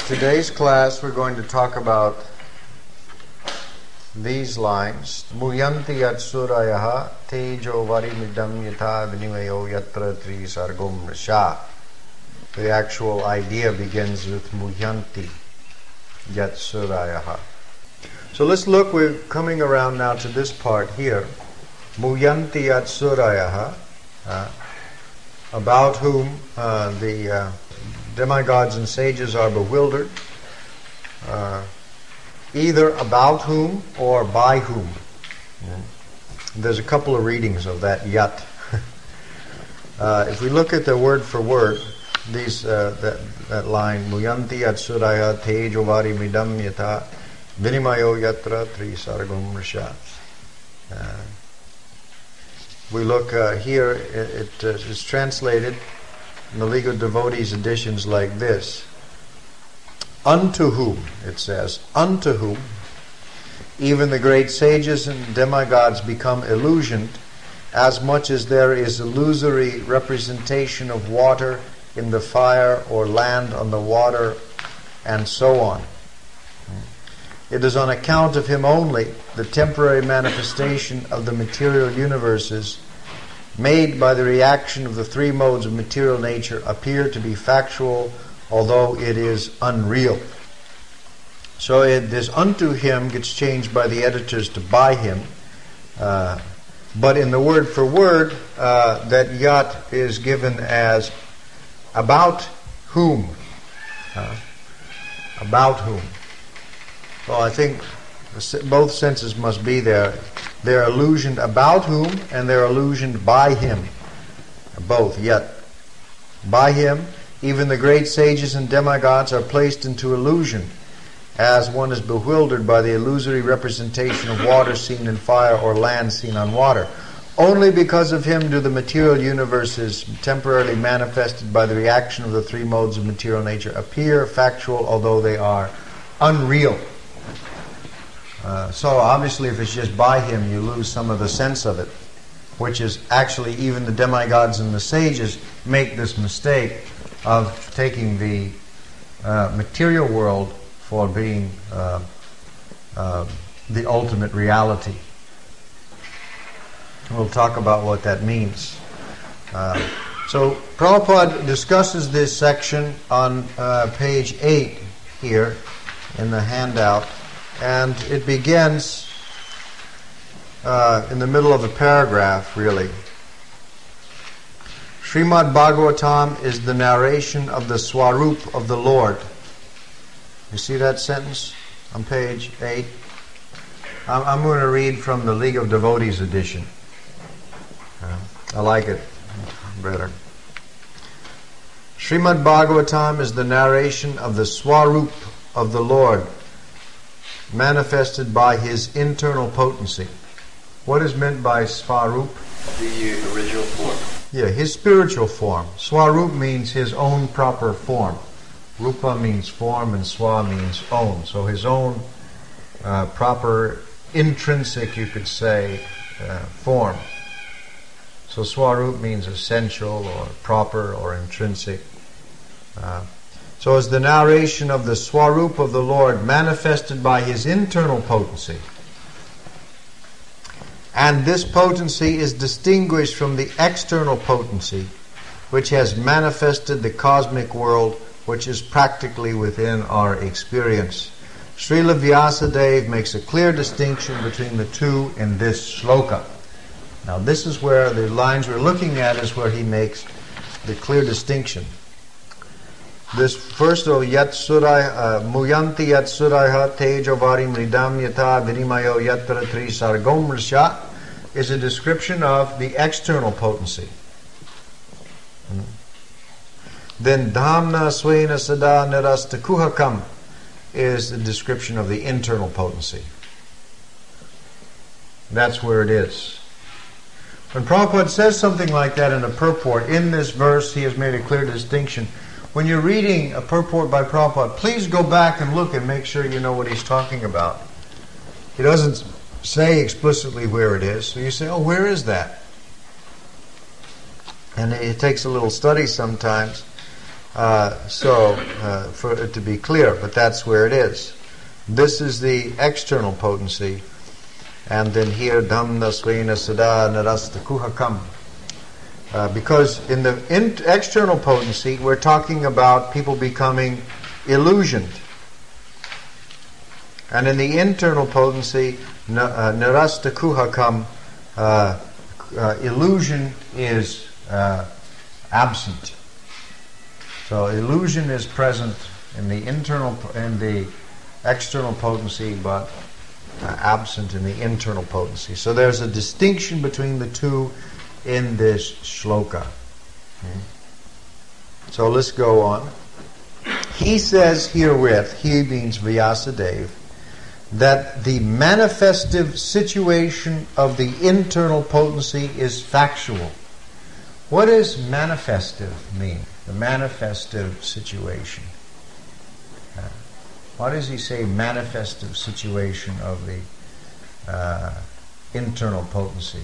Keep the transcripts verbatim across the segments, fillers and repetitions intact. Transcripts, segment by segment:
Today's class we're going to talk about these lines. Muyanti yat surayaha tejo varimidam yatha vinimayo yatra tri sargom rasha. The actual idea begins with Muyanti yat surayaha. So let's look, we're coming around now to this part here. Muyanti yat surayaha, uh, about whom uh, the uh, demigods and sages are bewildered, uh, either about whom or by whom. Yeah. There's a couple of readings of that yat. uh, if we look at the word for word, these uh, that, that line, Muyanti yat suraya tejo vari midam yata vinimayo yatra tri sargam rasha. Uh, we look uh, here, it, it uh, is translated in the League of Devotees editions like this. Unto whom, it says, unto whom even the great sages and demigods become illusioned, as much as there is illusory representation of water in the fire or land on the water, and so on. It is on account of him only the temporary manifestation of the material universes made by the reaction of the three modes of material nature appear to be factual, although it is unreal. So it, this unto him gets changed by the editors to by him. Uh, but in the word for word, uh, that yat is given as about whom. Uh, about whom. Well, I think both senses must be there. They're illusioned about whom, and they're illusioned by him. Both, yet. By him, even the great sages and demigods are placed into illusion, as one is bewildered by the illusory representation of water seen in fire or land seen on water. Only because of him do the material universes, temporarily manifested by the reaction of the three modes of material nature, appear factual, although they are unreal. Uh, so obviously if it's just by him, you lose some of the sense of it, which is actually even the demigods and the sages make this mistake of taking the uh, material world for being uh, uh, the ultimate reality. We'll talk about what that means. Uh, so Prabhupada discusses this section on uh, page eight here in the handout. And it begins uh, in the middle of a paragraph, really. Srimad Bhagavatam is the narration of the Swarup of the Lord. You see that sentence on page eight? I'm, I'm going to read from the League of Devotees edition. Uh, I like it better. Srimad Bhagavatam is the narration of the Swarup of the Lord, manifested by his internal potency. What is meant by Swarup? The original form. Yeah, his spiritual form. Swarup means his own proper form. Rupa means form and Swa means own. So his own uh, proper, intrinsic, you could say, uh, form. So Swarup means essential or proper or intrinsic. Uh, So is the narration of the Swarup of the Lord manifested by his internal potency. And this potency is distinguished from the external potency, which has manifested the cosmic world, which is practically within our experience. Srila Vyasadeva makes a clear distinction between the two in this shloka. Now this is where the lines we're looking at is where he makes the clear distinction. This first of yat surai uh, muyanti yat suraiha tejo varim ridam yata vinimayo yatra tri sargom rasha is a description of the external potency. Hmm. Then dhamna swena sada nirastakuhakam is the description of the internal potency. That's where it is. When Prabhupada says something like that in a purport, in this verse he has made a clear distinction. When you're reading a purport by Prabhupada, please go back and look and make sure you know what he's talking about. He doesn't say explicitly where it is, so you say, oh, where is that? And it takes a little study sometimes. Uh, so, uh, for it to be clear, but that's where it is. This is the external potency. And then here, Dhamma Svena Sada Narasta Kuhakam. Uh, because in the in- external potency, we're talking about people becoming illusioned. And in the internal potency, na, uh, Narasta Kuhakam, uh, uh, illusion is uh, absent. So illusion is present in the internal, in the external potency, but uh, absent in the internal potency. So there's a distinction between the two in this shloka. Hmm. So let's go on. He says herewith, he means Vyasadeva, that the manifestive situation of the internal potency is factual. What does manifestive mean? The manifestive situation. Uh, what does he say, manifestive situation of the uh, internal potency?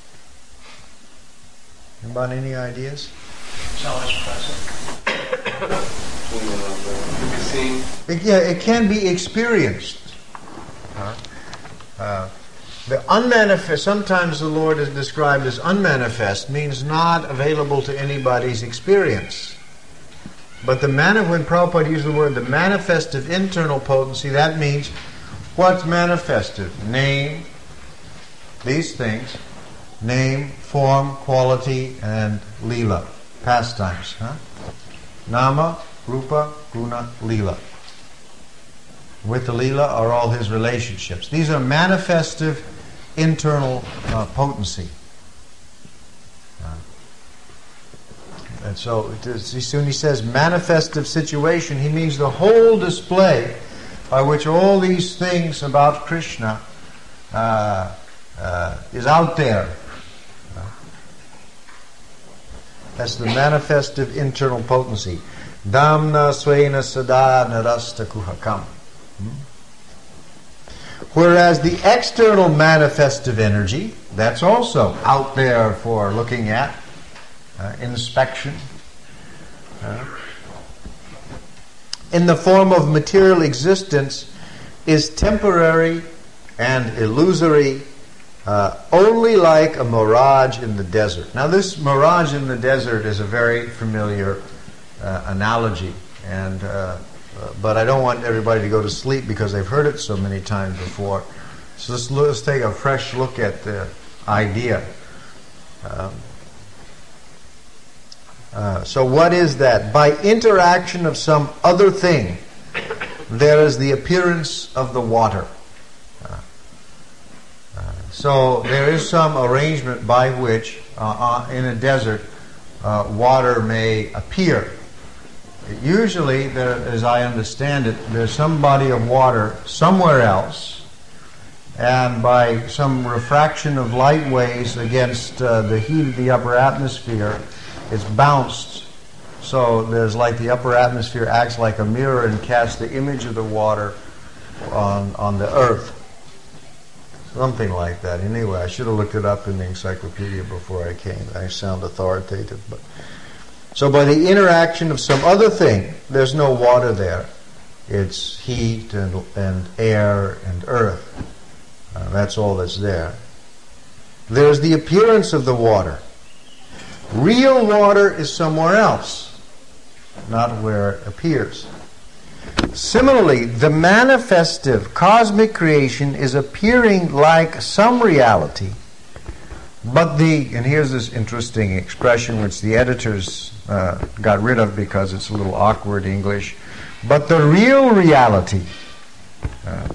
Anybody, any ideas? It's always present. It can be seen. It, yeah, it can be experienced. Uh, uh, the unmanifest, sometimes the Lord is described as unmanifest, means not available to anybody's experience. But the mani- when Prabhupada used the word the manifestive internal potency, that means what's manifested? Name, these things, name, form, quality, and lila, pastimes. Huh? Nama, Rupa, Guna, Lila. With the lila are all his relationships. These are manifestive internal uh, potency. Uh, and so it is, when he says manifestive situation, he means the whole display by which all these things about Krishna uh, uh, is out there. Uh, that's the manifestive internal potency. Dhamna svena sada narasta kuhakam. Hmm? Whereas the external manifestive energy, that's also out there for looking at, uh, inspection, uh, in the form of material existence, is temporary and illusory, uh, only like a mirage in the desert. Now this mirage in the desert is a very familiar uh, analogy, and uh, Uh, but I don't want everybody to go to sleep because they've heard it so many times before. So let's, let's take a fresh look at the idea. Um, uh, so what is that? By interaction of some other thing, there is the appearance of the water. Uh, uh, so there is some arrangement by which uh, uh, in a desert uh, water may appear. Usually, there, as I understand it, there's some body of water somewhere else, and by some refraction of light waves against uh, the heat of the upper atmosphere, it's bounced. So there's like the upper atmosphere acts like a mirror and casts the image of the water on, on the earth. Something like that. Anyway, I should have looked it up in the encyclopedia before I came. I sound authoritative, but... So by the interaction of some other thing, there's no water there. It's heat and, and air and earth. Uh, that's all that's there. There's the appearance of the water. Real water is somewhere else, not where it appears. Similarly, the manifestive cosmic creation is appearing like some reality, but the, and here's this interesting expression which the editors uh, got rid of because it's a little awkward English, but the real reality, uh,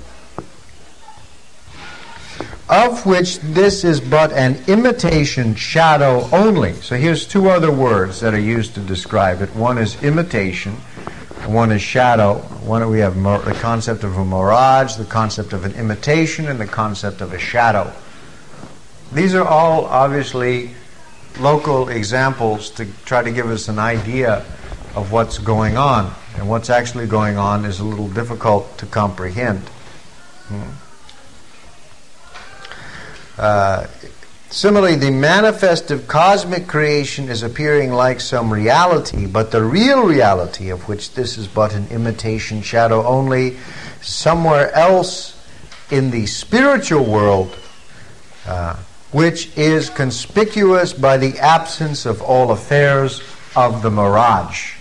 of which this is but an imitation shadow only. So here's two other words that are used to describe it. One is imitation, one is shadow. One, we have mir- the concept of a mirage, the concept of an imitation, and the concept of a shadow. These are all obviously local examples to try to give us an idea of what's going on. And what's actually going on is a little difficult to comprehend. Hmm. Uh, Similarly, the manifestive cosmic creation is appearing like some reality, but the real reality, of which this is but an imitation shadow only, somewhere else in the spiritual world, uh, which is conspicuous by the absence of all affairs of the mirage.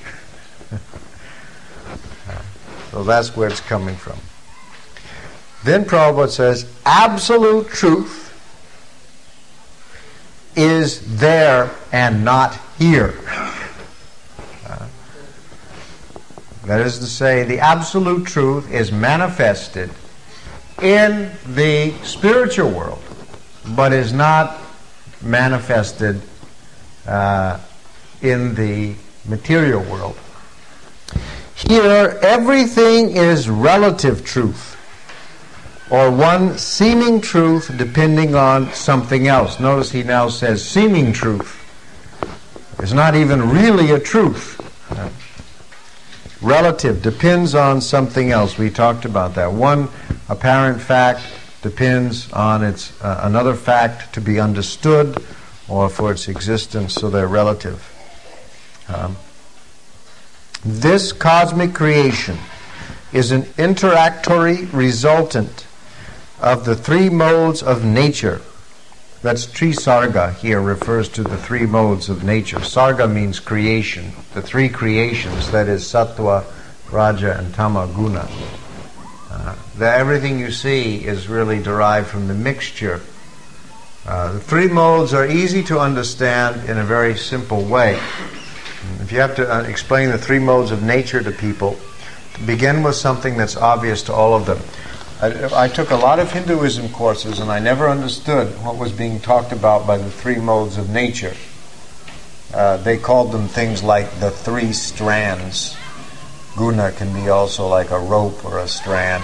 So that's where it's coming from. Then Prabhupada says, absolute truth is there and not here. Uh, that is to say, the absolute truth is manifested in the spiritual world, but is not manifested uh, in the material world. Here, everything is relative truth, or one seeming truth depending on something else. Notice he now says seeming truth. It's not even really a truth. Uh, relative depends on something else. We talked about that. One apparent fact depends on its uh, another fact to be understood or for its existence, so they're relative. Um, this cosmic creation is an interactory resultant of the three modes of nature. That's Trisarga here refers to the three modes of nature. Sarga means creation. The three creations, that is Sattva, Raja, and Tama Guna. Uh, the, everything you see is really derived from the mixture. Uh, the three modes are easy to understand in a very simple way. If you have to uh, explain the three modes of nature to people, begin with something that's obvious to all of them. I, I took a lot of Hinduism courses and I never understood what was being talked about by the three modes of nature. Uh, they called them things like the three strands. Guna can be also like a rope or a strand.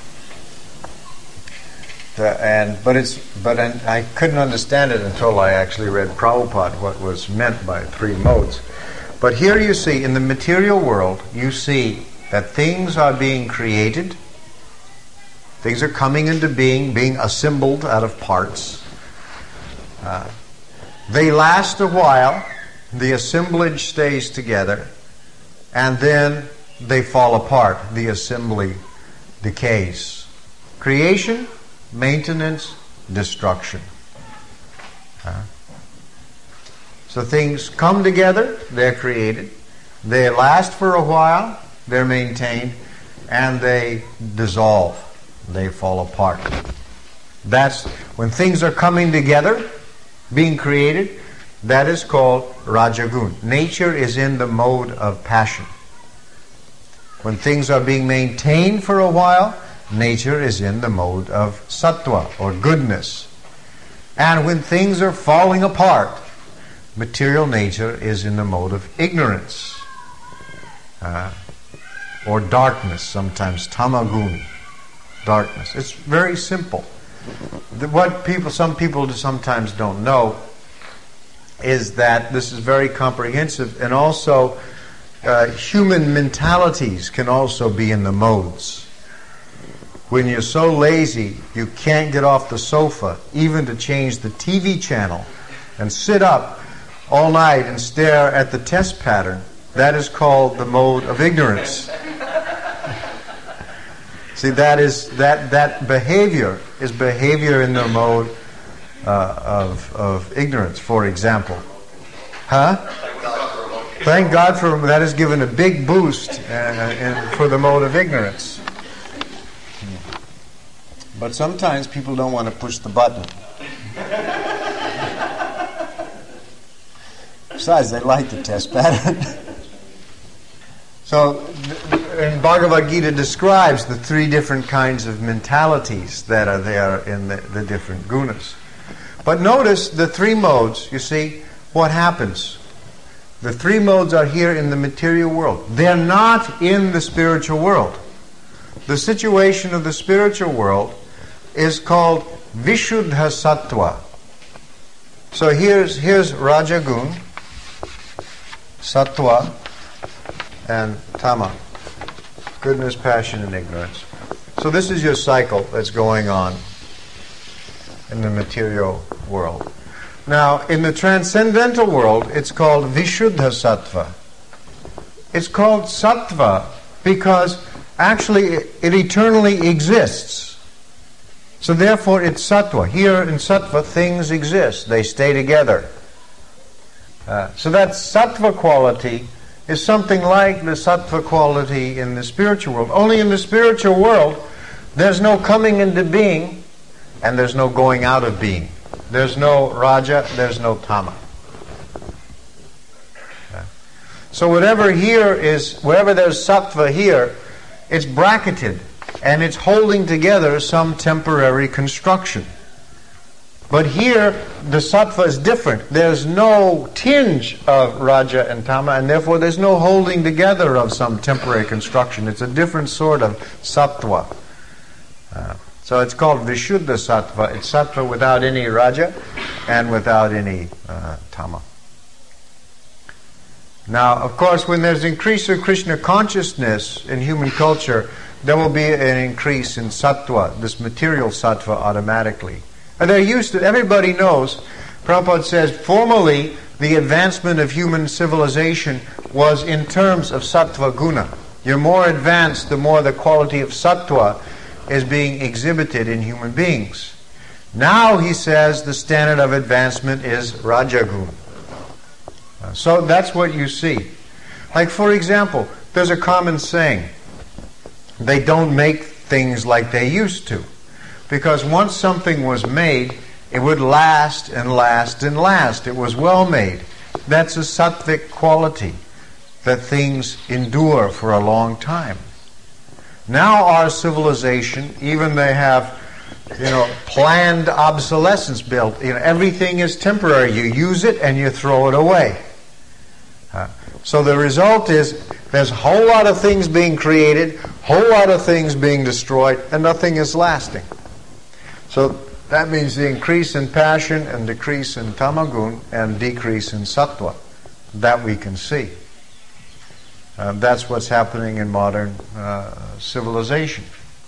The, and but it's but and I couldn't understand it until I actually read Prabhupada what was meant by three modes. But here you see, in the material world, you see that things are being created. Things are coming into being, being assembled out of parts. Uh, they last a while, the assemblage stays together, and then they fall apart. The assembly decays. Creation, maintenance, destruction. Uh, so things come together, they're created, they last for a while, they're maintained, and they dissolve. They fall apart. That's when things are coming together, being created, that is called Rajagun. Nature is in the mode of passion. When things are being maintained for a while, nature is in the mode of Sattva, or goodness. And when things are falling apart, material nature is in the mode of ignorance, uh, or darkness, sometimes Tamagun. Darkness. It's very simple. The, what people, some people sometimes don't know is that this is very comprehensive, and also uh, human mentalities can also be in the modes. When you're so lazy you can't get off the sofa even to change the T V channel and sit up all night and stare at the test pattern, that is called the mode of ignorance. See, that is that that behavior is behavior in the mode uh, of of ignorance. For example, huh? Thank God for that has given a big boost uh, in, for the mode of ignorance. But sometimes people don't want to push the button. Besides, they like the test pattern. So, and Bhagavad Gita describes the three different kinds of mentalities that are there in the, the different gunas. But notice the three modes, you see, what happens? The three modes are here in the material world. They're not in the spiritual world. The situation of the spiritual world is called Vishuddha Sattva. So here's, here's Rajagun, Sattva, and Tama. Goodness, passion, and ignorance. So this is your cycle that's going on in the material world. Now, in the transcendental world, it's called Vishuddha Sattva. It's called Sattva because actually it, it eternally exists. So therefore it's Sattva. Here in Sattva, things exist. They stay together. Uh, so that Sattva quality is something like the Sattva quality in the spiritual world. Only in the spiritual world, there's no coming into being and there's no going out of being. There's no Raja, there's no Tama. Yeah. So whatever here is, wherever there's Sattva here, it's bracketed and it's holding together some temporary construction. But here, the Sattva is different. There's no tinge of Raja and Tama, and therefore there's no holding together of some temporary construction. It's a different sort of Sattva. Uh, so it's called Vishuddha Sattva. It's Sattva without any Raja and without any uh, Tama. Now, of course, when there's increase of Krishna consciousness in human culture, there will be an increase in Sattva, this material Sattva, automatically. And they're used to, everybody knows, Prabhupada says, formally the advancement of human civilization was in terms of Sattva Guna. You're more advanced, the more the quality of Sattva is being exhibited in human beings. Now, he says, the standard of advancement is Rajaguna. So that's what you see. Like, for example, there's a common saying, they don't make things like they used to. Because once something was made, it would last and last and last. It was well made. That's a sattvic quality, that things endure for a long time. Now our civilization, even they have, you know, planned obsolescence built. You know, everything is temporary. You use it and you throw it away. Uh, so the result is there's a whole lot of things being created, whole lot of things being destroyed, and nothing is lasting. So that means the increase in passion and decrease in tamagun and decrease in sattva. That we can see. Uh, that's what's happening in modern uh, civilization.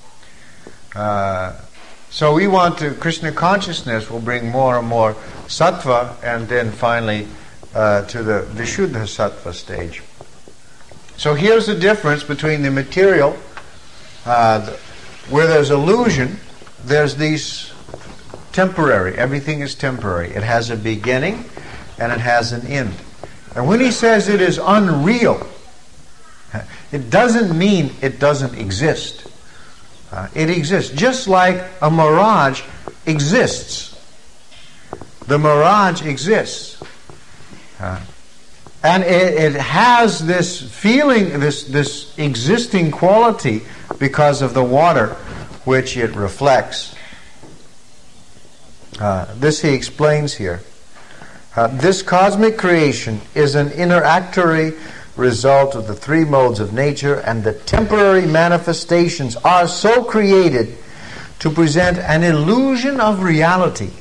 Uh, so we want to, Krishna consciousness will bring more and more sattva and then finally uh, to the Vishuddha Sattva stage. So here's the difference between the material, uh, the, where there's illusion, there's these temporary, everything is temporary. It has a beginning and it has an end. And when he says it is unreal, it doesn't mean it doesn't exist. Uh, it exists. Just like a mirage exists. The mirage exists. Uh, and it, it has this feeling, this, this existing quality because of the water which it reflects. Uh, this he explains here. Uh, this cosmic creation is an interactory result of the three modes of nature, and the temporary manifestations are so created to present an illusion of reality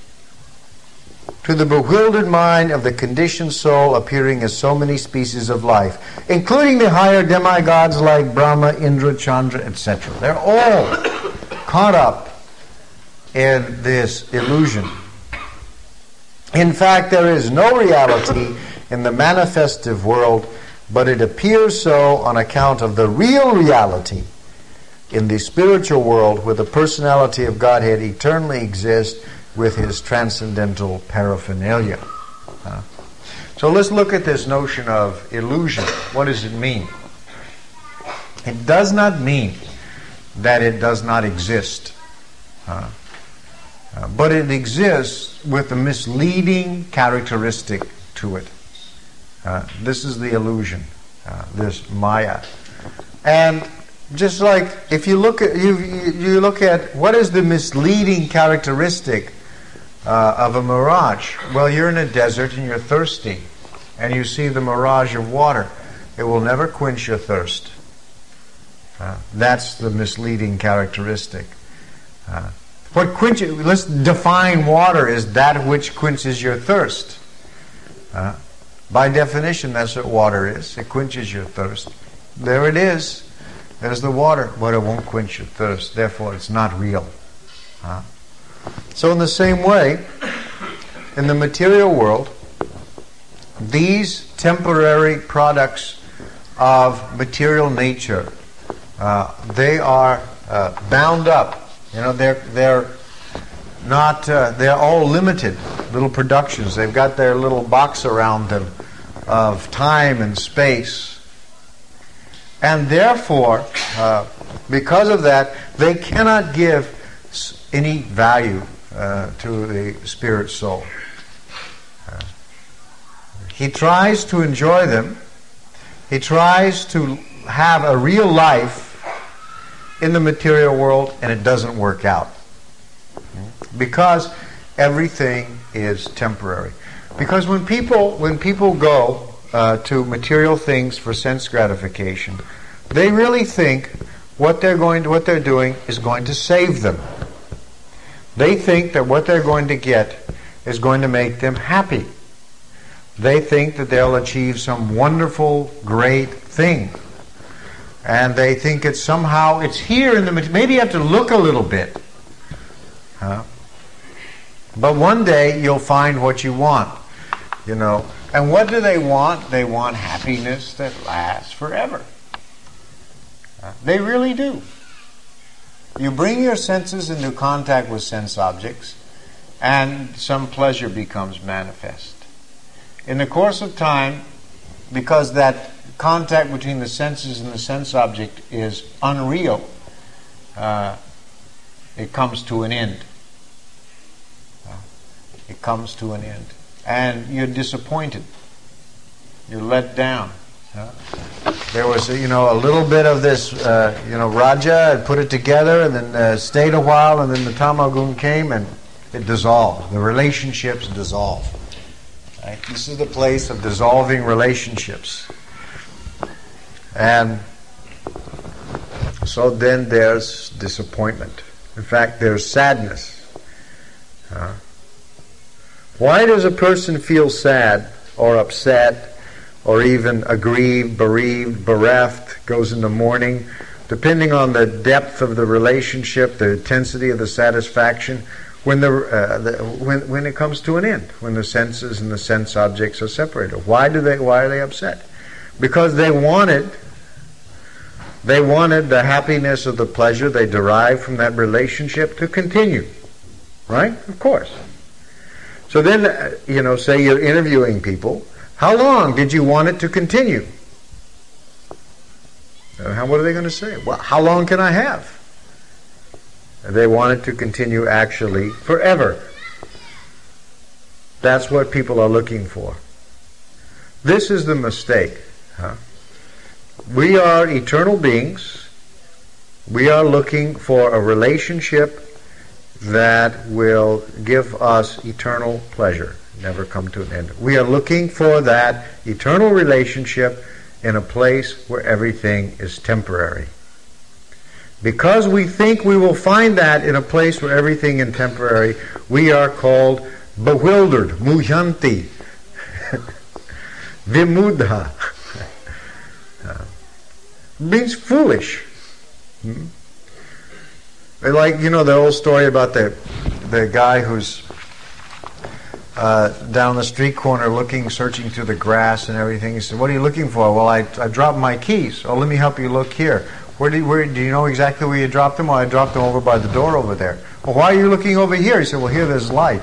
to the bewildered mind of the conditioned soul, appearing as so many species of life, including the higher demigods like Brahma, Indra, Chandra, et cetera. They're all caught up in this illusion. In fact, there is no reality in the manifestive world, but it appears so on account of the real reality in the spiritual world, where the personality of Godhead eternally exists with his transcendental paraphernalia. Uh, so let's look at this notion of illusion. What does it mean? It does not mean that it does not exist. Uh, uh, but it exists with a misleading characteristic to it. Uh, this is the illusion, uh, this Maya. And just like if you look at you, you look at what is the misleading characteristic uh, of a mirage. Well, you're in a desert and you're thirsty, and you see the mirage of water. It will never quench your thirst. Uh, that's the misleading characteristic. Uh, what quenches? Let's define water as that which quenches your thirst. Uh, by definition, that's what water is. It quenches your thirst. There it is. There's the water, but it won't quench your thirst. Therefore, it's not real. Uh, so in the same way, in the material world, these temporary products of material nature, uh, they are uh, bound up. You know, they're they're not. Uh, they're all limited little productions. They've got their little box around them of time and space, and therefore, uh, because of that, they cannot give any value uh, to the spirit soul. Uh, he tries to enjoy them. He tries to have a real life in the material world, and it doesn't work out. Because everything is temporary. Because when people when people go uh, to material things for sense gratification, they really think what they're going to, what they're doing is going to save them. They think that what they're going to get is going to make them happy. They think that they'll achieve some wonderful, great thing. And they think it's somehow, it's here in the, maybe you have to look a little bit. Huh? But one day you'll find what you want, you know. And what do they want? They want happiness that lasts forever. Huh? They really do. You bring your senses into contact with sense objects, and some pleasure becomes manifest. In the course of time, because that contact between the senses and the sense object is unreal, uh, it comes to an end. Uh, it comes to an end. And you're disappointed. You're let down. Uh, there was, you know, a little bit of this, uh, you know, Raja had put it together and then uh, stayed a while, and then the Tamagun came and it dissolved. The relationships dissolved. Right? This is the place of dissolving relationships. And so then there's disappointment. In fact, there's sadness. Uh, why does a person feel sad or upset or even aggrieved, bereaved, bereft, goes into mourning, depending on the depth of the relationship, the intensity of the satisfaction, when the, uh, the when when it comes to an end, when the senses and the sense objects are separated? Why do they? Why are they upset? Because they wanted, they wanted the happiness or the pleasure they derived from that relationship to continue, right? Of course. So then, uh, you know, say you're interviewing people. How long did you want it to continue? Uh, how, what are they going to say? Well, how long can I have? They want it to continue actually forever. That's what people are looking for. This is the mistake. Huh? We are eternal beings. We are looking for a relationship that will give us eternal pleasure, never come to an end. We are looking for that eternal relationship in a place where everything is temporary. Because we think we will find that in a place where everything is temporary, we are called bewildered, muhyanti, vimudha. Uh, means foolish. Hmm? Like, you know, the old story about the the guy who's uh, down the street corner looking, searching through the grass and everything. He said, "What are you looking for?" "Well, I I dropped my keys." "Oh, let me help you look here." Where do, you, where, do you know exactly where you dropped them? "Well, I dropped them over by the door over there." "Well, why are you looking over here?" He said, "Well, here there's light."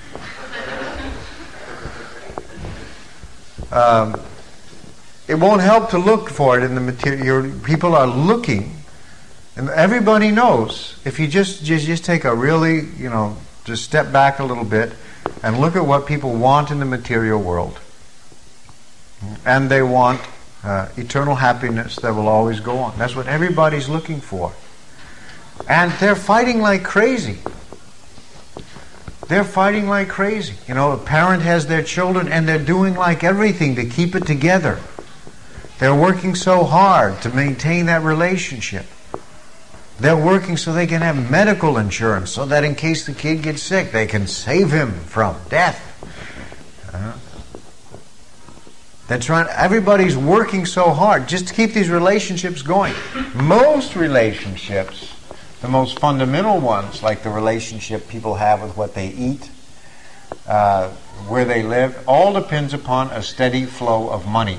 Um, it won't help to look for it in the material. People are looking, and everybody knows. If you just, just just take a really, you know, just step back a little bit and look at what people want in the material world, and they want Uh, eternal happiness that will always go on. That's what everybody's looking for. And they're fighting like crazy. They're fighting like crazy. You know, a parent has their children and they're doing like everything to keep it together. They're working so hard to maintain that relationship. They're working so they can have medical insurance, so that in case the kid gets sick, they can save him from death. Uh, They're trying. Everybody's working so hard just to keep these relationships going. Most relationships, the most fundamental ones, like the relationship people have with what they eat, uh, where they live, all depends upon a steady flow of money.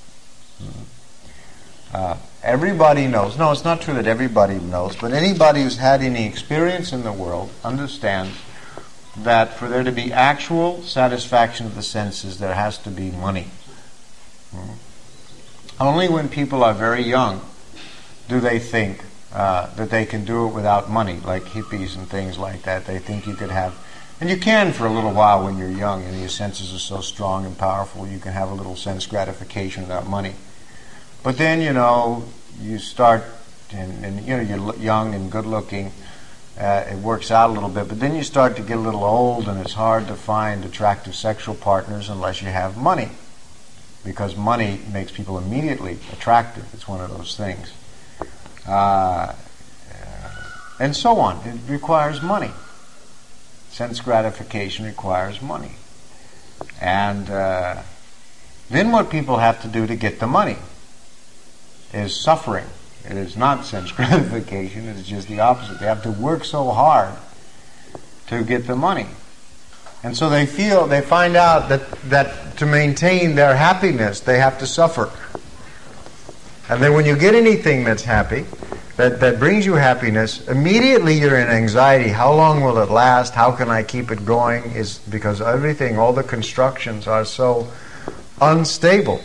Uh, everybody knows, no, it's not true that everybody knows, but anybody who's had any experience in the world understands that for there to be actual satisfaction of the senses, there has to be money. Hmm. Only when people are very young do they think uh, that they can do it without money, like hippies and things like that. They think you could have, and you can for a little while when you're young, and your senses are so strong and powerful, you can have a little sense gratification without money. But then, you know, you start, and, and you know, you're young and good-looking. Uh, it works out a little bit, but then you start to get a little old, and it's hard to find attractive sexual partners unless you have money, because money makes people immediately attractive. It's one of those things. Uh, and so on. It requires money. Sense gratification requires money. And uh, then what people have to do to get the money is suffering. It is not sense gratification, it is just the opposite. They have to work so hard to get the money. And so they feel, they find out that, that to maintain their happiness, they have to suffer. And then when you get anything that's happy, that, that brings you happiness, immediately you're in anxiety. How long will it last? How can I keep it going? Is because everything, all the constructions are so unstable.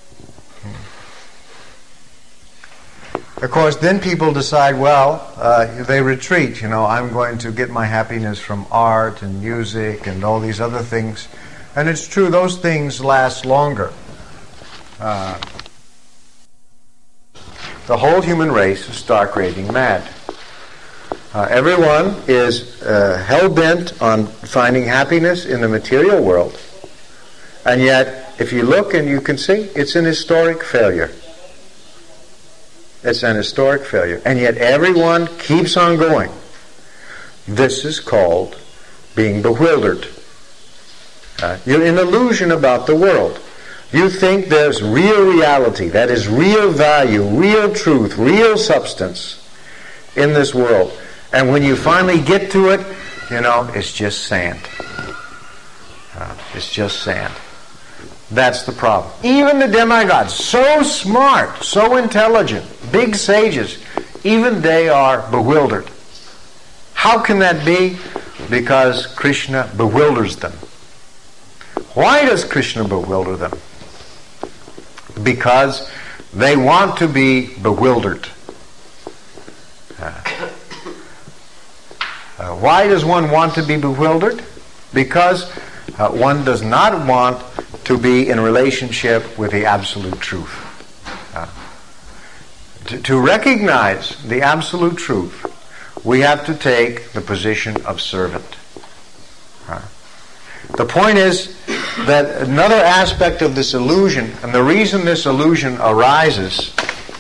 Of course, then people decide, well, uh, they retreat. You know, I'm going to get my happiness from art and music and all these other things. And it's true, those things last longer. Uh, the whole human race is stark raving mad. Uh, everyone is uh, hell-bent on finding happiness in the material world. And yet, if you look and you can see, it's an historic failure. It's an historic failure. And yet everyone keeps on going. This is called being bewildered. Uh, you're in illusion about the world. You think there's real reality, that is real value, real truth, real substance in this world. And when you finally get to it, you know, it's just sand. Uh, it's just sand. That's the problem. Even the demigods, so smart, so intelligent, big sages, even they are bewildered. How can that be? Because Krishna bewilders them. Why does Krishna bewilder them? Because they want to be bewildered. Uh, uh, why does one want to be bewildered? Because uh, one does not want to be in relationship with the absolute truth. Uh, to, to recognize the absolute truth, we have to take the position of servant. Uh, the point is that another aspect of this illusion, and the reason this illusion arises,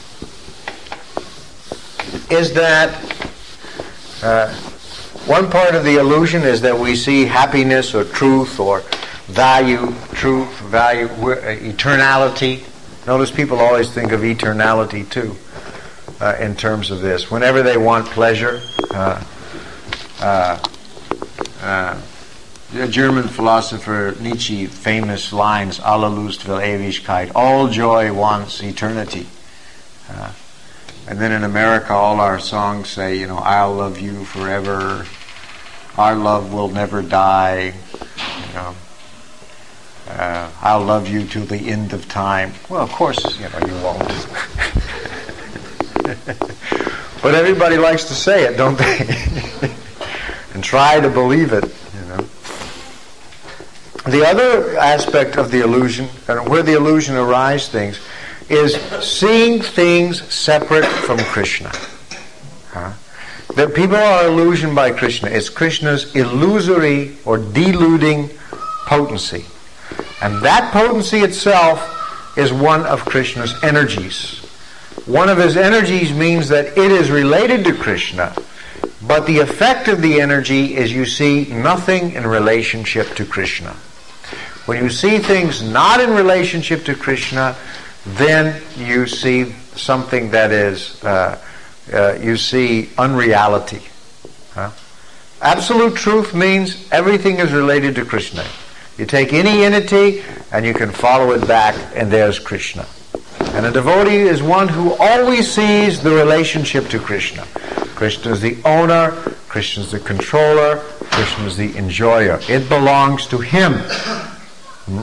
is that uh, one part of the illusion is that we see happiness or truth or value, truth, value, eternality. Notice people always think of eternality too uh, in terms of this. Whenever they want pleasure, uh, uh, uh, the German philosopher Nietzsche, famous lines, Alle Lust will Ewigkeit, all joy wants eternity. Uh, and then in America, all our songs say, you know, I'll love you forever, our love will never die, you know. Uh, I'll love you till the end of time. Well, of course, you know, you won't. But everybody likes to say it, don't they? And try to believe it, you know. The other aspect of the illusion, and where the illusion arises things, is seeing things separate from Krishna. Huh? That people are illusioned by Krishna. It's Krishna's illusory or deluding potency. And that potency itself is one of Krishna's energies. One of his energies means that it is related to Krishna, but the effect of the energy is you see nothing in relationship to Krishna. When you see things not in relationship to Krishna, then you see something that is, uh, uh, you see unreality. Huh? Absolute truth means everything is related to Krishna. You take any entity and you can follow it back, and there's Krishna. And a devotee is one who always sees the relationship to Krishna. Krishna is the owner, Krishna is the controller, Krishna is the enjoyer. It belongs to him. Hmm?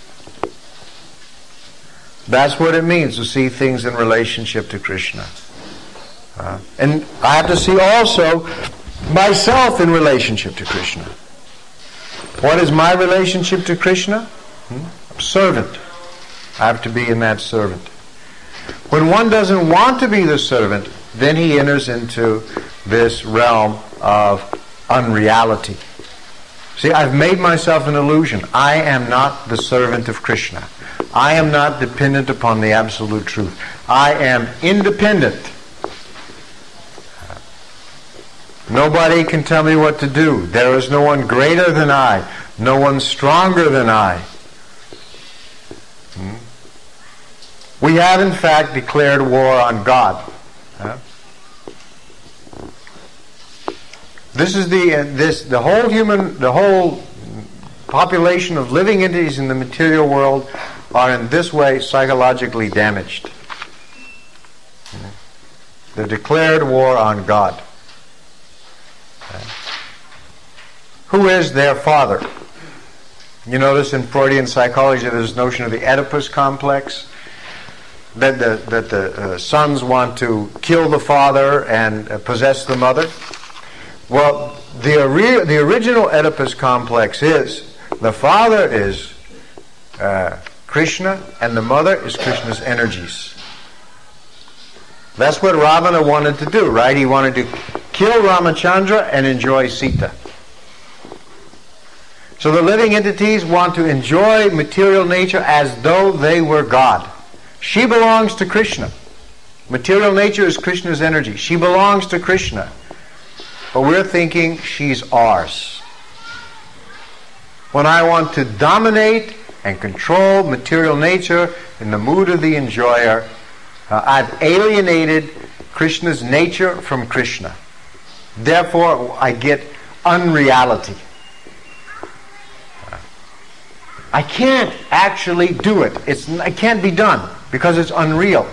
That's what it means to see things in relationship to Krishna. Uh, and I have to see also myself in relationship to Krishna. What is my relationship to Krishna? Hmm? Servant. I have to be in that servant. When one doesn't want to be the servant, then he enters into this realm of unreality. See, I've made myself an illusion. I am not the servant of Krishna. I am not dependent upon the absolute truth. I am independent. Nobody can tell me what to do. There is no one greater than I. No one stronger than I. Hmm? We have in fact declared war on God. Huh? This is the uh, this the whole human the whole population of living entities in the material world are in this way psychologically damaged. Hmm? The declared war on God. Who is their father? You notice in Freudian psychology there's this notion of the Oedipus complex, that the, that the uh, sons want to kill the father and uh, possess the mother. Well, the, ori- the original Oedipus complex is the father is uh, Krishna and the mother is Krishna's energies. That's what Ravana wanted to do, right? He wanted to kill Ramachandra and enjoy Sita. So the living entities want to enjoy material nature as though they were God. She belongs to Krishna. Material nature is Krishna's energy. She belongs to Krishna. But we're thinking she's ours. When I want to dominate and control material nature in the mood of the enjoyer, uh, I've alienated Krishna's nature from Krishna. Therefore, I get unreality. I can't actually do it. It's, it can't be done because it's unreal.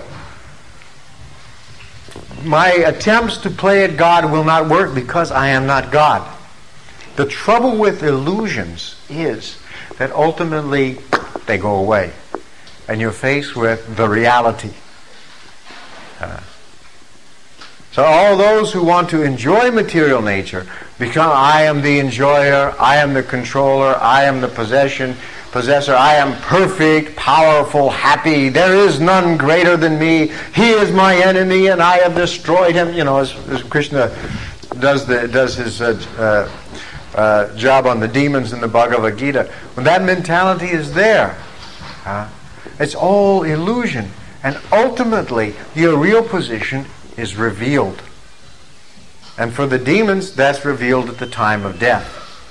My attempts to play at God will not work because I am not God. The trouble with illusions is that ultimately they go away and you're faced with the reality. Uh, so all those who want to enjoy material nature become, I am the enjoyer, I am the controller, I am the possession, possessor, I am perfect, powerful, happy, there is none greater than me, he is my enemy and I have destroyed him. You know, as, as Krishna does the does his uh, uh, uh, job on the demons in the Bhagavad Gita. When that mentality is there, uh, it's all illusion. And ultimately, your real position is revealed. And for the demons, that's revealed at the time of death.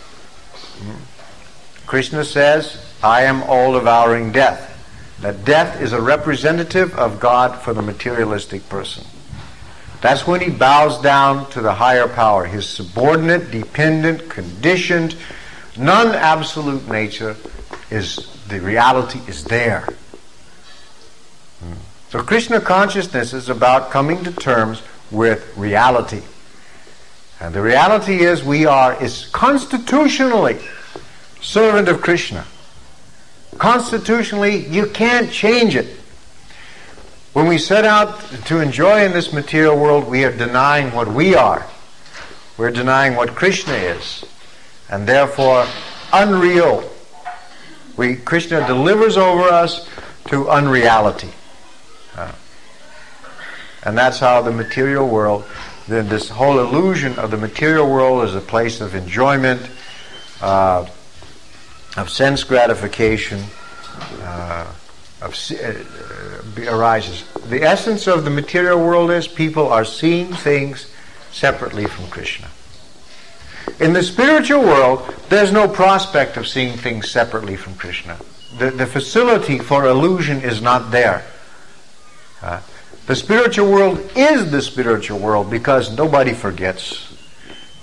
Hmm. Krishna says, I am all-devouring death. That death is a representative of God for the materialistic person. That's when he bows down to the higher power. His subordinate, dependent, conditioned, non-absolute nature is, the reality is there. Hmm. So Krishna consciousness is about coming to terms with reality. And the reality is we are is constitutionally servant of Krishna. Constitutionally, you can't change it. When we set out to enjoy in this material world, we are denying what we are. We're denying what Krishna is. And therefore, unreal. We, Krishna delivers over us to unreality. Uh, and that's how the material world, then this whole illusion of the material world as a place of enjoyment, uh, of sense gratification, uh, of uh, arises. The essence of the material world is people are seeing things separately from Krishna. In the spiritual world, there's no prospect of seeing things separately from Krishna. The, the facility for illusion is not there. Uh, the spiritual world is the spiritual world because nobody forgets.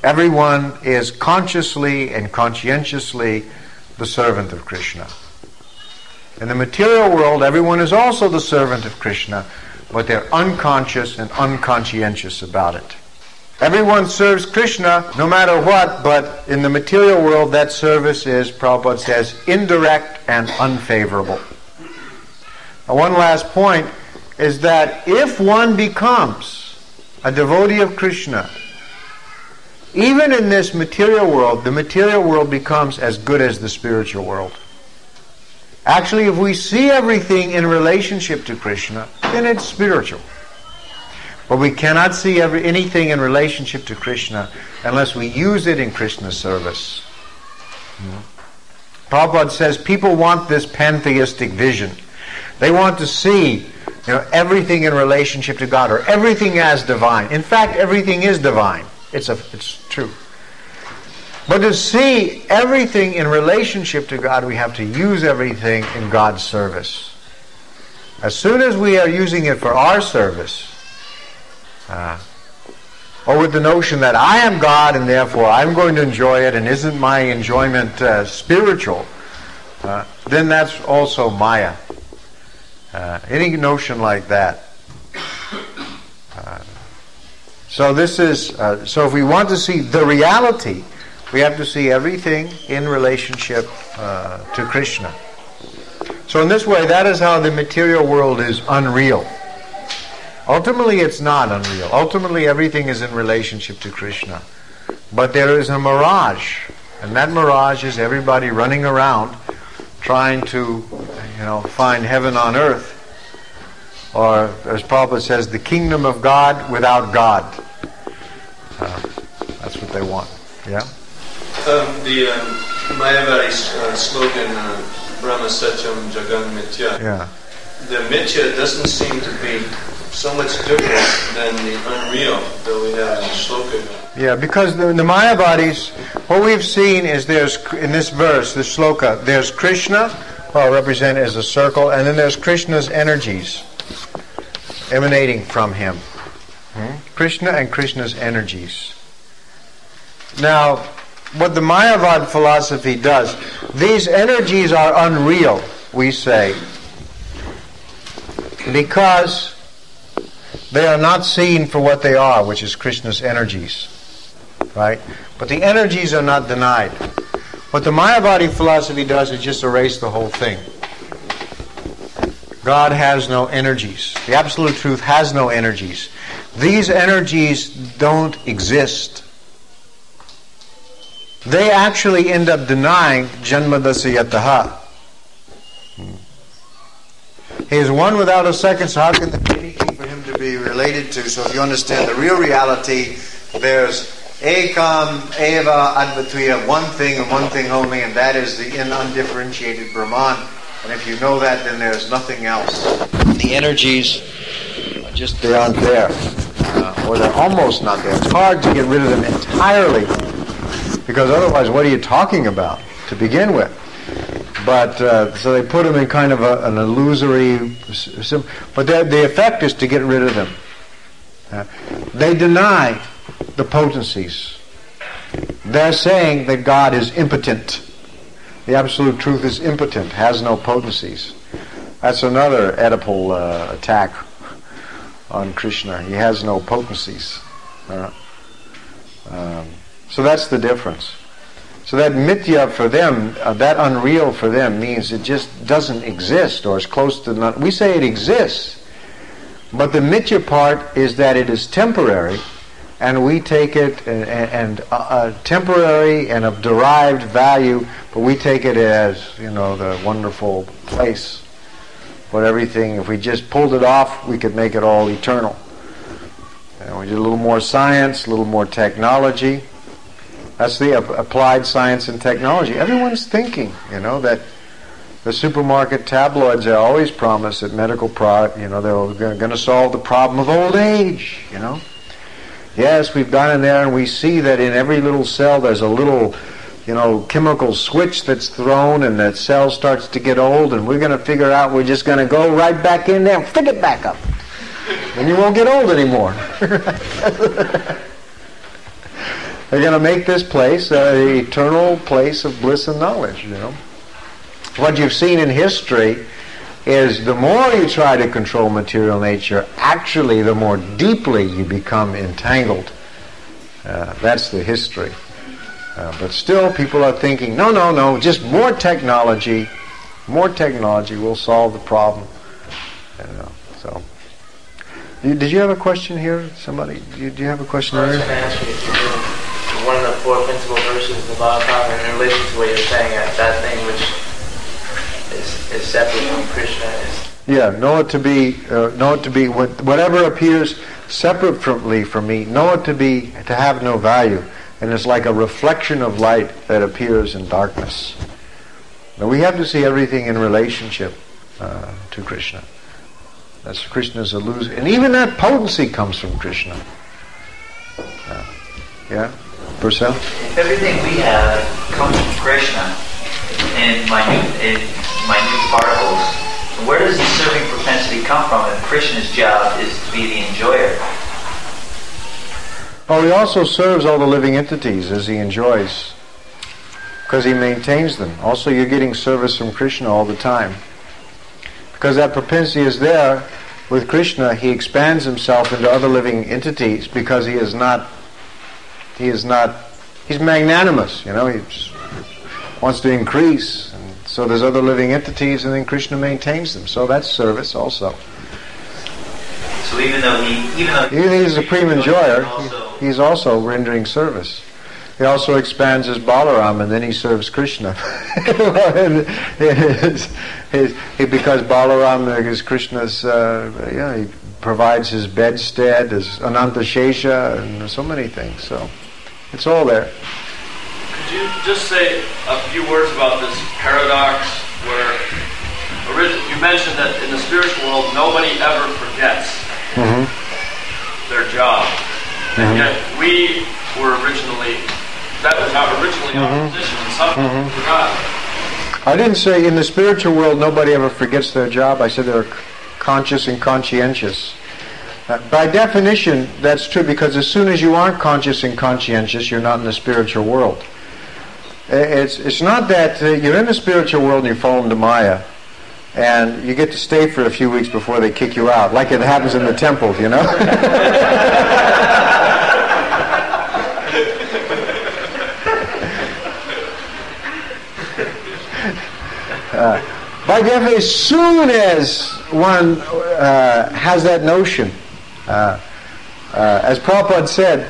Everyone is consciously and conscientiously the servant of Krishna. In the material world, everyone is also the servant of Krishna, but they're unconscious and unconscientious about it. Everyone serves Krishna no matter what, but in the material world that service is, Prabhupada says, indirect and unfavorable. Now, one last point is that if one becomes a devotee of Krishna, even in this material world, the material world becomes as good as the spiritual world. Actually, if we see everything in relationship to Krishna, then it's spiritual. But we cannot see every, anything in relationship to Krishna unless we use it in Krishna's service. Hmm. Prabhupada says people want this pantheistic vision. They want to see, you know, everything in relationship to God, or everything as divine. In fact, everything is divine. It's a, it's true. But to see everything in relationship to God, we have to use everything in God's service. As soon as we are using it for our service, uh, or with the notion that I am God and therefore I'm going to enjoy it and isn't my enjoyment uh, spiritual, uh, then that's also Maya. Uh, any notion like that. Uh, so this is, uh, so if we want to see the reality, we have to see everything in relationship uh, to Krishna. So in this way, that is how the material world is unreal. Ultimately, it's not unreal. Ultimately, everything is in relationship to Krishna. But there is a mirage, and that mirage is everybody running around trying to, you know, find heaven on earth, or as Prabhupada says, the kingdom of God without God. Uh, that's what they want. Yeah. Um, the um, Mayavadi uh, slogan, uh, Brahma Satyam Jagan Mithya, yeah. the Mithya doesn't seem to be so much different than the unreal that we have in the sloka. Yeah, because the, the Mayavadis, what we've seen is there's, in this verse, this sloka, there's Krishna, well, represented as a circle, and then there's Krishna's energies emanating from him. Hmm? Krishna and Krishna's energies. Now, what the Mayavad philosophy does, these energies are unreal, we say, because they are not seen for what they are, which is Krishna's energies. Right? But the energies are not denied. What the Mayavadi philosophy does is just erase the whole thing. God has no energies. The Absolute Truth has no energies. These energies don't exist. They actually end up denying Janmadasya Yataha. He is one without a second, so how can there be anything for him to be related to? So if you understand the real reality, there's Ekam, Eva, Advitya, one thing and one thing only, and that is the undifferentiated Brahman. And if you know that, then there's nothing else. The energies, just they aren't there. Uh, or they're almost not there. It's hard to get rid of them entirely, because otherwise what are you talking about to begin with? But, uh, so they put them in kind of a, an illusory, but the effect is to get rid of them. Uh, they deny the potencies. They're saying that God is impotent. The Absolute Truth is impotent, has no potencies. That's another Oedipal uh, attack on Krishna. He has no potencies. Uh, um, so that's the difference. So that mithya for them, uh, that unreal for them, means it just doesn't exist, or is close to not. We say it exists, but the mithya part is that it is temporary, and we take it and, and uh, uh, temporary and of derived value, but we take it as, you know, the wonderful place. But everything, if we just pulled it off, we could make it all eternal. And we did a little more science, a little more technology. That's the ap- applied science and technology. Everyone's thinking, you know, that the supermarket tabloids, they always promise that medical product, you know, they're going to solve the problem of old age, you know. Yes, we've gone in there and we see that in every little cell there's a little, you know, chemical switch that's thrown, and that cell starts to get old, and we're going to figure out we're just going to go right back in there and flick it back up. And you won't get old anymore. They're going to make this place an eternal place of bliss and knowledge, you know. What you've seen in history is the more you try to control material nature, actually the more deeply you become entangled. Uh, that's the history. Uh, but still people are thinking, no, no, no, just more technology, more technology will solve the problem. You know, so. Did you have a question here? Somebody? Do you, do you have a question? I was going to ask you if you did one of the four principal verses in the Bhagavatam in relation to what you're saying, that, that thing which is, is separate from Krishna is... Yeah, know it to be, uh, know it to be, what, whatever appears separately from me, know it to be, to have no value. And it's like a reflection of light that appears in darkness. Now we have to see everything in relationship uh, to Krishna. That's Krishna's illusion. And even that potency comes from Krishna. Uh, yeah? Purcell? If everything we have comes from Krishna in minute, in minute particles, where does the serving propensity come from if Krishna's job is to be the enjoyer? Oh, he also serves all the living entities as he enjoys, because he maintains them. Also, you're getting service from Krishna all the time. Because that propensity is there, with Krishna, he expands himself into other living entities because he is not, he is not, he's magnanimous, you know, he wants to increase. And so there's other living entities and then Krishna maintains them. So that's service also. So even though he, even though even though he's a supreme enjoyer, also, he's also rendering service. He also expands his Balaram and then he serves Krishna. his, his, he, because Balaram is Krishna's, uh, yeah, he provides his bedstead, his Anantashesha, and so many things. So it's all there. Could you just say a few words about this paradox where origi- you mentioned that in the spiritual world nobody ever forgets Mm-hmm. their job, and Mm-hmm. yet we were originally, that was not originally our Mm-hmm. position, and some people Mm-hmm. forgot. I didn't say in the spiritual world nobody ever forgets their job. I said they're conscious and conscientious. Uh, by definition, that's true, because as soon as you aren't conscious and conscientious, you're not in the spiritual world. It's it's not that uh, you're in the spiritual world and you fall into Maya, and you get to stay for a few weeks before they kick you out, like it happens in the temples, you know? uh, by definition, as soon as one uh, has that notion, uh, uh, as Prabhupada said,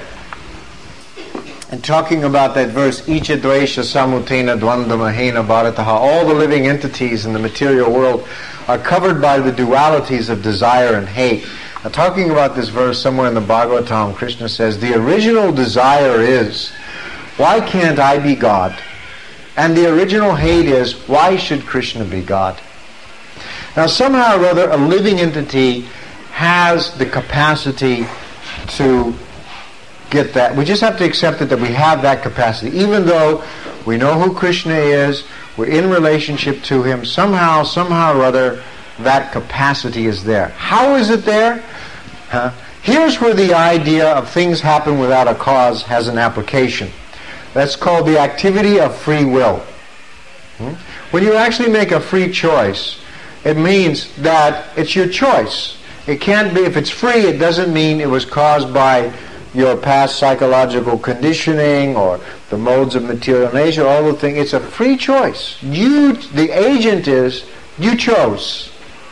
and talking about that verse, Icha Dvaisha Samutena Dvandamahena Bharataha, all the living entities in the material world are covered by the dualities of desire and hate. Now, talking about this verse somewhere in the Bhagavatam, Krishna says, the original desire is, why can't I be God? And the original hate is, why should Krishna be God? Now, somehow or other, a living entity has the capacity to get that. We just have to accept it that we have that capacity. Even though we know who Krishna is, we're in relationship to him, somehow, somehow or other, that capacity is there. How is it there? Huh? Here's where the idea of things happen without a cause has an application. That's called the activity of free will. Hmm? When you actually make a free choice, it means that it's your choice. It can't be, if it's free, it doesn't mean it was caused by your past psychological conditioning or the modes of material nature, all the things. It's a free choice. You, the agent is, you chose.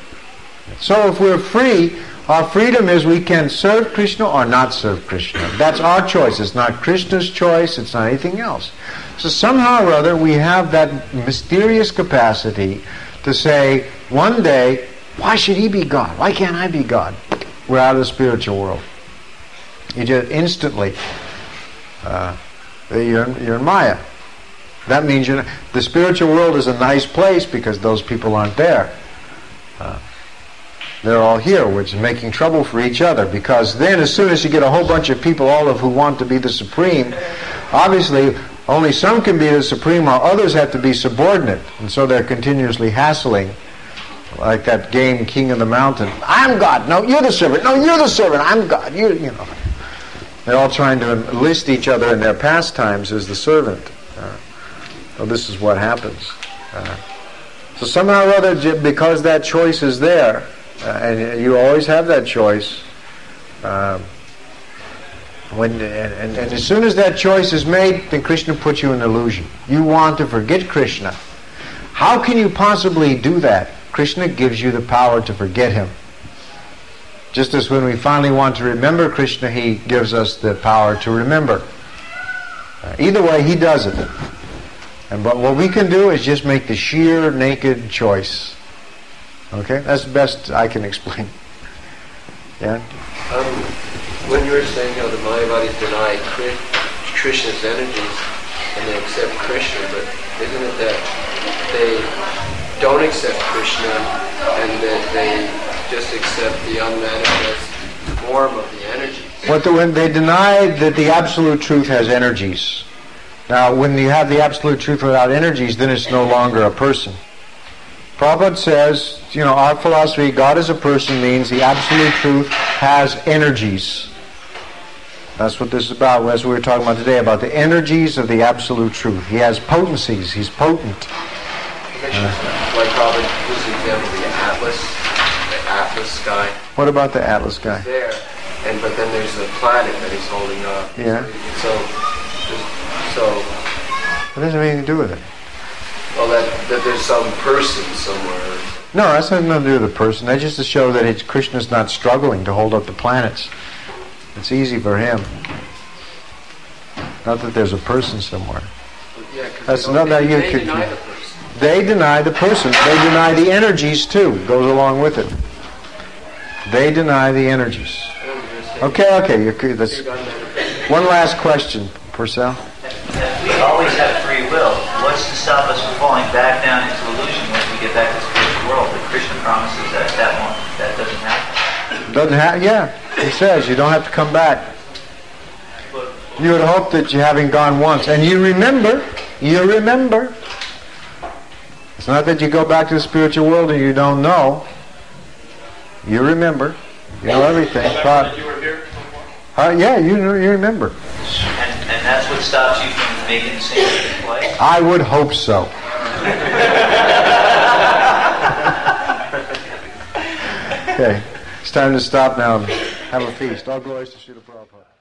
So if we're free, our freedom is we can serve Krishna or not serve Krishna. That's our choice. It's not Krishna's choice. It's not anything else. So somehow or other we have that mysterious capacity to say, one day, why should he be God? Why can't I be God? We're out of the spiritual world. You just instantly, uh, you're, you're in Maya. That means you're, the spiritual world is a nice place because those people aren't there. Uh, they're all here, which is making trouble for each other, because then as soon as you get a whole bunch of people, all of who want to be the supreme, obviously only some can be the supreme while others have to be subordinate, and so they're continuously hassling. Like that game, King of the Mountain. I'm God. No, you're the servant. No, you're the servant. I'm God. You, you know. They're all trying to enlist each other in their pastimes as the servant. Uh, well, this is what happens. Uh, so somehow or other, j- because that choice is there, uh, and you always have that choice, um, when and, and, and as soon as that choice is made, then Krishna puts you in illusion. You want to forget Krishna. How can you possibly do that? Krishna gives you the power to forget him. Just as when we finally want to remember Krishna, he gives us the power to remember. Uh, either way, he does it. And but what we can do is just make the sheer, naked choice. Okay? That's the best I can explain. Yeah? Um, when you were saying how the Mayavadis deny Krishna's energies and they accept Krishna, but isn't it that they don't accept Krishna and that they just accept the unmanifest form of the energies? What the, when they deny that the absolute truth has energies. Now, when you have the absolute truth without energies, then it's no longer a person. Prabhupada says, you know, our philosophy, God as a person, means the absolute truth has energies. That's what this is about. That's what we were talking about today, about the energies of the absolute truth. He has potencies. He's potent. Uh, like Prabhupada used the example of the Atlas, the Atlas guy. What about the Atlas guy? He's there, and but then there's the planet that he's holding up. Yeah. So, so. What does it have anything to do with it? Well, that, that there's some person somewhere. No, that's nothing to do with the person. That's just to show that it's, Krishna's not struggling to hold up the planets. It's easy for him. Not that there's a person somewhere. Yeah, That's they, not that they, you they could. deny the person. They deny the person. They deny the energies too. Goes along with it. They deny the energies. Okay, okay. You're, that's, one last question, Purcell. We always have free will. What's to stop us from falling back down into illusion once we get back to the spiritual world? But Krishna promises that that won't, that doesn't happen. Doesn't have, yeah. He says you don't have to come back. You would hope that you having gone once, and you remember, you remember. It's not that you go back to the spiritual world and you don't know. You remember. You know everything. But, You were here? uh, yeah, you you remember. And, and that's what stops you from making the same play? I would hope so. Okay, it's time to stop now and have a feast. All glories to Srila Prabhupada.